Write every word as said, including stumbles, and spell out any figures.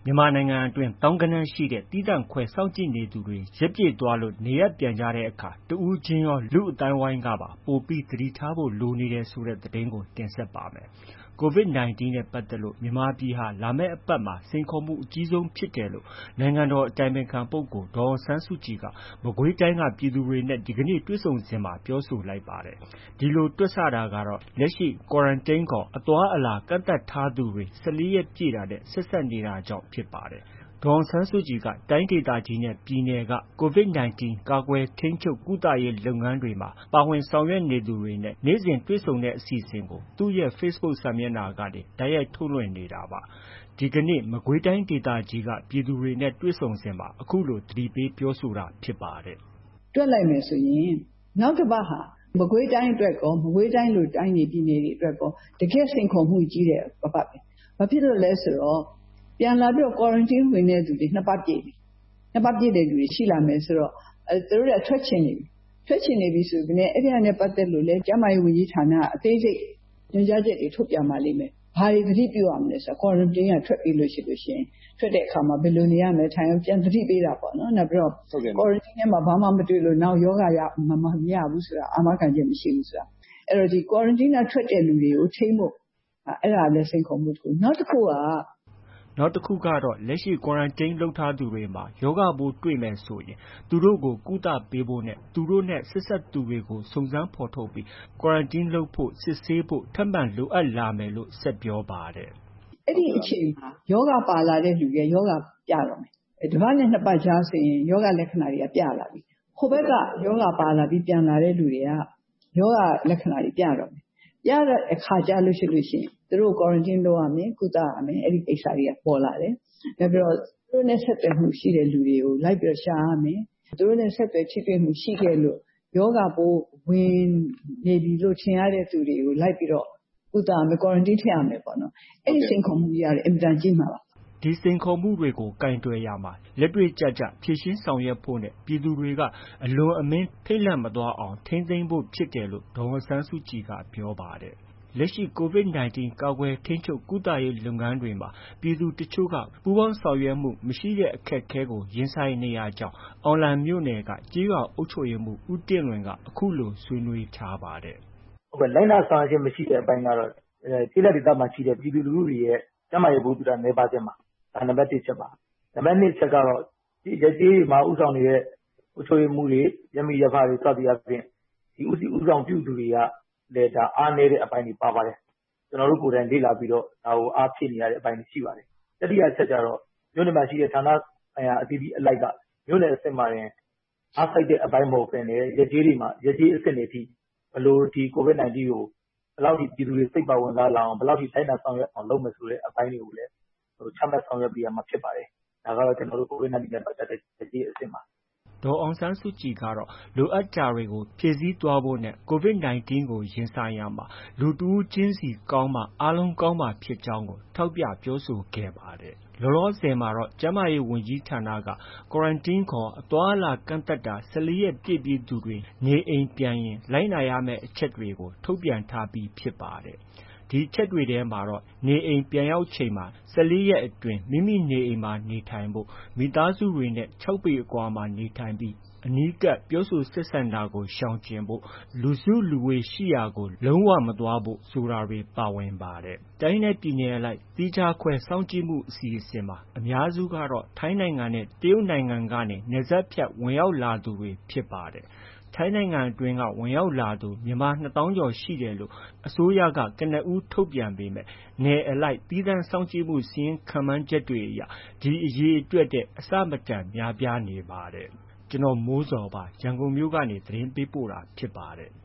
မြန်မာနိုင်ငံအတွင်းသောင်းဂဏန်းရှိတဲ့သီးသန့်ခွဲစောင့်ကြည့်နေသူတွေရက်ပြည့်သွားလို့နေရပ်ပြန်ကြတဲ့အခါတစ်ဦးချင်းရောလူ့အသိုင်းအဝိုင်းကပါပိုပြီးသတိထားဖို့လိုနေတယ်ဆိုတဲ့သတင်းကိုတင်ဆက်ပါမယ်။ COVID ၁၉ နဲ့ပတ်သက်လို့မြန်မာပြည်ဟာလာမယ့်အပတ်မှာစိန်ခေါ်မှုအကြီးဆုံးဖြစ်တယ်လို့နိုင်ငံတော်အတိုင်ပင်ခံပုဂ္ဂိုလ်ဒေါ်အောင်ဆန်းစုကြည်ကမကွေးတိုင်းကပြည်သူတွေနဲ့ဒီကနေ့တွေ့ဆုံစဉ်မှာပြောဆိုလိုက်ပါတယ်။ ဒီလိုတွက်ဆတာကတော့လက်ရှိ Quarantine ခေါ်အသွားအလာကန့်သတ်ထားသူတွေ ၁၄ ရက်ပြည့်တာနဲ့ ဆက်စပ်နေတာကြောင့်ဖြစ်ပါတယ်။ ဒေါ်အောင်ဆန်းစုကြည်က တိုင်းဒေသကြီးနဲ့ ပြည်နယ်က COVID ၁၉ ကာကွယ်၊ ထိန်းချုပ်၊ ကုသရေးလုပ်ငန်းတွေမှာ ပါဝင်ဆောင်ရွက်နေသူတွေနဲ့ နေ့စဉ်တွေ့ဆုံတဲ့အစီအစဉ်ကို သူ့ရဲ့ Facebook စာမျက်နှာကနေ တိုက်ရိုက်ထုတ်လွှင့်နေတာပါ။ ဒီကနေ့ မကွေးတိုင်းဒေသကြီးက ပြည်သူတွေနဲ့တွေ့ဆုံစဉ်မှာ အခုလို သတိပေးပြောဆိုတာဖြစ်ပါတယ်။ “တွက်လိုက်မယ်ဆိုရင် နောက်တစ်ပတ်ဟာ မကွေးတိုင်းအတွက်ကော မကွေးတိုင်းလိုတိုင်းတွေပြည်နယ်တွေအတွက်ကော တကယ့်စိန်ခေါ်မှုကြီးတဲ့အပတ်ပဲ။ ဘာဖြစ်လို့လဲဆိုတော့ ပြန်လာပြီးတော့ Quarantine ဝင်တဲ့သူတွေ နှစ်ပတ်ပြည့်ပြီ။ နှစ်ပတ်ပြည့်တဲ့သူတွေရှိလာမယ်ဆိုတော့ သူတို့တွေက ထွက်ချင်နေပြီ။ ထွက်ချင်နေပြီဆိုပေမဲ့ အဲဒါနဲ့ပတ်သက်လို့လည်း ကျန်းမာရေးဝန်ကြီးဌာနကအသေးစိတ်ညွှန်ကြားချက်တွေထုတ်ပြန်ပါလိမ့်မယ်။ ဘာတွေသတိပြုရမလဲဆိုတာ Quarantine ကထွက်ပြီးလို့ရှိရင် ထွက်တဲ့အခါမှာ ဘယ်လိုနေရမလဲ ထိုင်ရမယ် ပြန်သတိပေးတာပေါ့နော်။ နောက်ပြီးတော့ Quarantine ထဲမှာ ဘာမှမတွေ့လို့ နောက်ရောဂါမရဘူးဆိုတာ အာမခံချက်မရှိဘူးဆိုတာ။ အဲတော့ ဒီ Quarantine ကထွက်တဲ့လူတွေကို ထိန်းဖို့ အဲဒါလည်း စိန်ခေါ်မှုတစ်ခု။ နောက်တစ်ခုကနောက်တစ်ခုကတော့ လက်ရှိ Quarantine လုပ်ထားသူတွေမှာ ရောဂါပိုးတွေ့မယ်ဆိုရင် သူတို့ကို ကုသပေးဖို့နဲ့ သူတို့နဲ့ ဆက်စပ်သူတွေကို စုံစမ်းဖော်ထုတ်ပြီး Quarantine လုပ်ဖို့ စစ်ဆေးဖို့ ထပ်မံလိုအပ်လာမယ်လို့ ဆက်ပြောပါတယ်။ “အဲဒီအချိန်မှာ ရောဂါပါလာတဲ့လူတွေက ရောဂါပြတော့မယ်။ တစ်ပတ်နဲ့ နှစ်ပတ်ကြားဆိုရင် ရောဂါလက္ခဏာတွေက ပြလာပြီ။ ဟိုဘက်က ရောဂါပါလာပြီးပြန်လာတဲ့လူတွေက ရောဂါလက္ခဏာတွေပြတော့မယ်။ ပြတဲ့အခါကျလို့ရှိရင် သူတို့ကို Quarantine လုပ်ရမယ်။ ကုသရမယ်။ အဲဒီကိစ္စတွေက ပေါ်လာတယ်။ နောက်ပြီးတော့ သူတို့နဲ့ ဆက်သွယ်မှုရှိတဲ့လူတွေကို လိုက်ပြီးတော့ ရှာရမယ်။ သူတို့နဲ့ ဆက်သွယ်ထိတွေ့မှုရှိခဲ့လို့ ရောဂါပိုးဝင်နေပြီလို့ ထင်ရတဲ့သူတွေကို လိုက်ပြီးတော့ ကုသရမယ်။ Quarantine ထည့်ရမယ်ပေါ့နော်။ အဲဒီစိန်ခေါ်မှုကြီးကတော့ အင်မတန်ကြီးမှာပါ။ ” ဒီစိန်ခေါ်မှုတွေကို ကိုင်တွယ်ရာမှာ လက်တွေ့ကျကျဖြေရှင်းဆောင်ရွက်ဖို့နဲ့ ပြည်သူတွေက အလွန်အမင်းထိတ်လန့်မသွားအောင် ထိန်းသိမ်းဖို့ဖြစ်တယ်လို့ ဒေါ်အောင်ဆန်းစုကြည်က ပြောပါတယ်။ လက်ရှိ COVID ၁၉ ကာကွယ်၊ ထိန်းချုပ်၊ ကုသရေးလုပ်ငန်းတွေမှာ ပြည်သူတချို့က ပူးပေါင်းဆောင်ရွက်မှုမရှိတဲ့အခက်အခဲကို ရင်ဆိုင်နေရကြောင်း အောင်လံမြို့နယ်က ကျေးရွာအုပ်ချုပ်ရေးမှူး ဦးတင့်လွင်က အခုလို ဆွေးနွေးထားပါတယ်။ “လိုက်နာဆောင်ရွက်ခြင်းမရှိတဲ့အပိုင်းကတော့ ကျေးလက်ဒေသမှာရှိတဲ့ပြည်သူလူထုတွေရဲ့ ကျန်းမာရေးဗဟုသုတနည်းပါးခြင်းပါ။ ဒါနံပတ်တစ်အချက်ပါ။ နံပတ်နှစ်အချက်ကတော့ ရပ်ကျေးတွေမှာ ဦးဆောင်နေတဲ့ အုပ်ချုပ်ရေးမှူးတွေ၊ ရပ်မိရပ်ဖတွေ စသည်အားဖြင့် ဒီဦးစီးဦးဆောင်ပြုသူတွေကလည်း အားနည်းတဲ့အပိုင်းတွေပါပါတယ်။ ကျနော်တို့ကိုယ်တိုင်လေ့လာပြီးတော့ ဒါကို အားဖြည့်နေရတဲ့အပိုင်းတွေရှိပါတယ်။ တတိယအချက်ကျတော့ မြို့နယ်မှာရှိတဲ့ဌာနဆိုင်ရာအသီးသီးအလိုက်က မြို့နယ်အဆင့်မှာတင်အားစိုက်တဲ့အပိုင်းမဟုတ်ဘဲနဲ့ ရပ်ကျေးတွေမှာ ရပ်ကျေးအဆင့်တွေအထိ ဘယ်လို ဒီ COVID ၁၉ ကို ဘယ်လောက်ထိ ပြည်သူတွေစိတ်ပါဝင်စားလာအောင် ဘယ်လောက်ထိ လိုက်နာဆောင်ရွက်အောင်လုပ်မယ်ဆိုတဲ့အပိုင်းတွေကိုလည်း ချမှတ်ဆောင်ရွက်ပေးရမှာဖြစ်ပါတယ်။ ဒါကတော့ ကျနော်တို့ COVID ၁၉ နဲ့ပတ်သက်တဲ့ ရပ်ကျေးအဆင့်ပါ။” ဒေါ်အောင်ဆန်းစုကြည်ကတော့ လိုအပ်တာတွေကို ဖြည့်ဆည်းသွားဖို့နဲ့ COVID ၁၉ ကို ရင်ဆိုင်ရာမှာ လူတစ်ဦးချင်းစီကောင်းမှ အားလုံးကောင်းမှာဖြစ်ကြောင်းကို ထောက်ပြပြောဆိုခဲ့ပါတယ်။ လောလောဆယ်မှာတော့ ကျန်းမာရေးဝန်ကြီးဌာနက Quarantine ခေါ် အသွားအလာကန့်သတ်တာ ၁၄ ရက်ပြည့်ပြီးသူတွေ နေအိမ်ပြန်ရင် လိုက်နာရမယ့် အချက်တွေကို ထုတ်ပြန်ထားပြီးဖြစ်ပါတယ်။ ဒီအချက်တွေထဲမှာတော့ နေအိမ်ပြန်ရောက်ချိန်မှာ ၁၄ ရက်အတွင်း မိမိနေအိမ်မှာနေထိုင်ဖို့၊ မိသားစုတွေနဲ့ ၆ ပေအကွာမှာနေထိုင်ပြီး အနီးကပ်ပြောဆိုဆက်ဆံတာကို ရှောင်ကြဉ်ဖို့၊ လူစုလူဝေးရှိရာကို လုံးဝမသွားဖို့ ဆိုတာတွေ ပါဝင်ပါတယ်။ တိုင်းနဲ့ပြည်နယ်အလိုက် သီးခြားခွဲစောင့်ကြည့်မှုအစီအစဉ်မှာ အများစုကတော့ ထိုင်းနိုင်ငံနဲ့ တရုတ်နိုင်ငံကနေ နယ်စပ်ဖြတ်ဝင်ရောက်လာသူတွေဖြစ်ပါတယ်။ ထိုင်းနိုင်ငံအတွင်းက ဝင်ရောက်လာသူ မြန်မာ နှစ်သောင်းကျော်ရှိတယ်လို့ အစိုးရက ကနဦးထုတ်ပြန်ပေမဲ့ နယ်အလိုက် သီးသန့်စောင့်ကြည့်မှုစာရင်းခန့်မှန်းချက်တွေအရ ဒီအရေအတွက်ထက် အဆမတန်များပြားနေပါတယ်။ ဒီသတင်းကို ကိုမိုးဇော် ရန်ကုန်မြို့ကနေ ပေးပို့ထားတာဖြစ်ပါတယ်။